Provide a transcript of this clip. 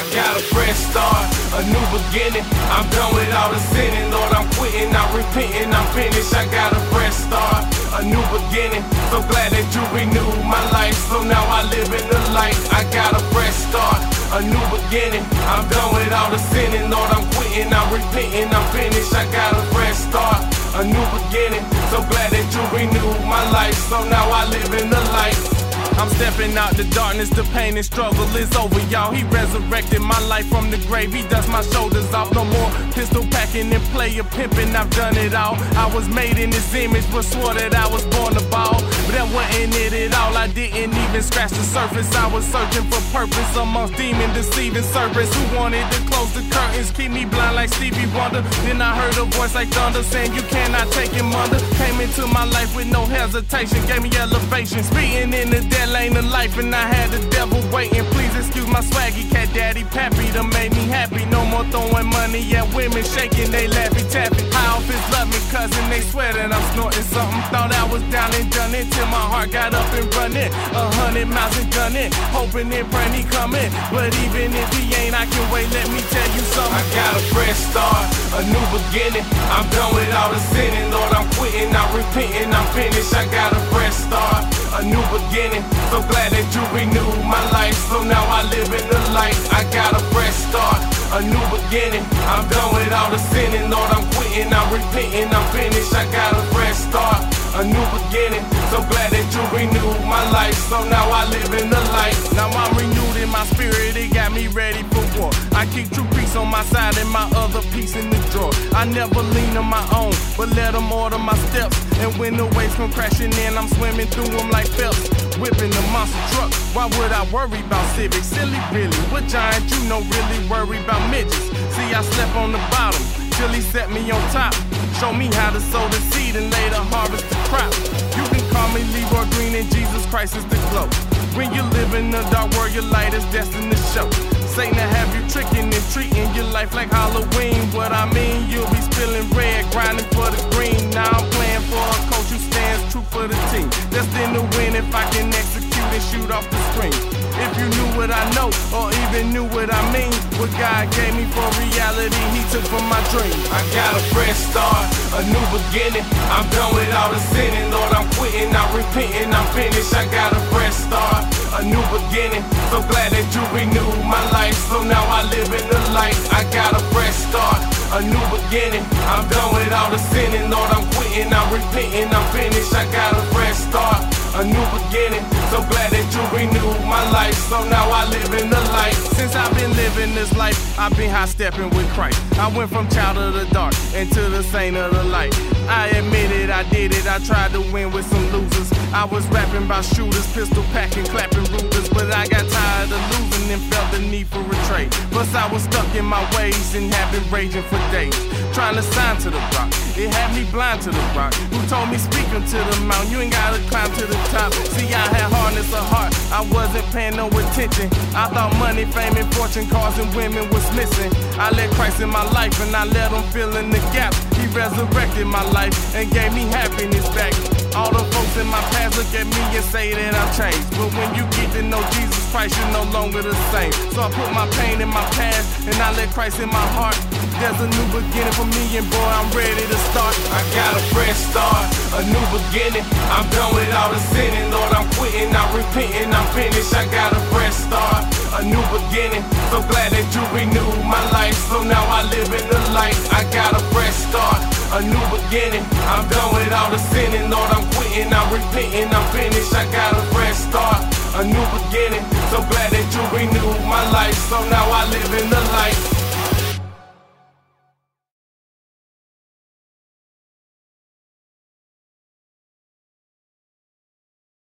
got a fresh start, a new beginning. I'm done with all the sinning, Lord, I'm quitting, I'm repenting, I'm finished. I got a fresh start, a new beginning. So glad that you renewed my life, so now I live in the light. I got a fresh start, a new beginning. I'm done with all the sinning, Lord, I'm quitting, I'm repenting, I'm finished. I got a fresh start, a new beginning. So glad that you renewed my life, so now I live in the light. I'm stepping out the darkness, the pain and struggle is over, y'all. He resurrected my life from the grave, he dust my shoulders off. No more pistol packing and player pimping, I've done it all. I was made in his image, but swore that I was born to ball. But that wasn't it at all, I didn't even scratch the surface. I was searching for purpose amongst demon deceiving serpents who wanted to close the curtains, keep me blind like Stevie Wonder. Then I heard a voice like thunder saying you cannot take him under. Came into my life with no hesitation, gave me elevation, speeding in the dead lane of life, and I had the devil waiting. Please excuse my swaggy cat daddy pappy done made me happy. No more throwing money at women, shaking they laffy taffy. High off his love me cousin, they swear that I'm snorting something. Thought I was down and done it till my heart got up and running. 100 miles and gunning, hoping and praying he coming. But even if he ain't, I can wait, let me tell you something. I got a fresh start, a new beginning. I'm done with all the sinning, Lord, I'm quitting, I'm repenting, I'm finished. I got a fresh start, a new beginning. So glad that you renewed my life, so now I live in the light. I got a fresh start, a new beginning. I'm done with all the sinning, Lord, I'm quitting, I'm repenting, I'm finished. I got a fresh start, a new beginning. So glad that you renewed my life, so now I live in the light. Now I'm renewed in my spirit, it got me ready for war. I keep true peace on my side and my other piece in the drawer. I never lean on my own, but let them order my steps. And when the waves come crashing in, I'm swimming through them like Phelps, whipping the monster truck. Why would I worry about civics? Silly really, what giant you know really worry about midgets? See, I slept on the bottom till he set me on top. Show me how to sow the seed and later harvest the crop. You can call me Leroy Green and Jesus Christ is the glow. When you live in the dark world, your light is destined to show. Satan to have you tricking and treating your life like Halloween. What I mean, you'll be spilling red, grinding for the green. Now I'm playing for a coach who stands true for the team. Destined to win if I can execute and shoot off the screen. If you knew what I know, or even knew what I mean, what God gave me for reality, he took from my dream. I got a fresh start, a new beginning. I'm done with all the sinning, Lord, I'm quitting, I'm repenting, I'm finished. I got a fresh start, a new beginning. So glad that you renewed my life, so now I live in the light. I got a fresh start, a new beginning. I'm done with all the sinning, Lord, I'm quitting, I'm repenting, I'm finished. I got a fresh start, a new beginning. So glad that you renewed my life, so now I live in the light. Since I've been living this life, I've been high stepping with Christ. I went from child of the dark into the saint of the light. I admit it, I did it, I tried to win with some losers. I was rapping about shooters, pistol packing, clapping rulers, but I got tired of losing and felt the need for a trade. Plus I was stuck in my ways and have been raging for days, trying to sign to the rock. It had me blind to the rock. Who told me speak unto the mountain, you ain't gotta climb to the top. See, I had hardness of heart, I wasn't paying no attention. I thought money, fame, and fortune, cars and women was missing. I let Christ in my life and I let him fill in the gap. He resurrected my life and gave me happiness back. All the folks in my past look at me and say that I'm changed, but when you get to know Jesus Christ, you're no longer the same. So I put my pain in my past and I let Christ in my heart. There's a new beginning for me and boy, I'm ready to start. I got a fresh start, a new beginning. I'm done with all the sinning, Lord, I'm quitting, I'm repenting, I'm finished. I got a fresh start, a new beginning. So glad that you renewed my life, so now I live in the light. I got a fresh start, a new beginning. I'm done with all the sinning, Lord, I'm quitting, I'm repenting, I'm finished. I got a fresh start, a new beginning. So glad that you renewed my life, so now I live in the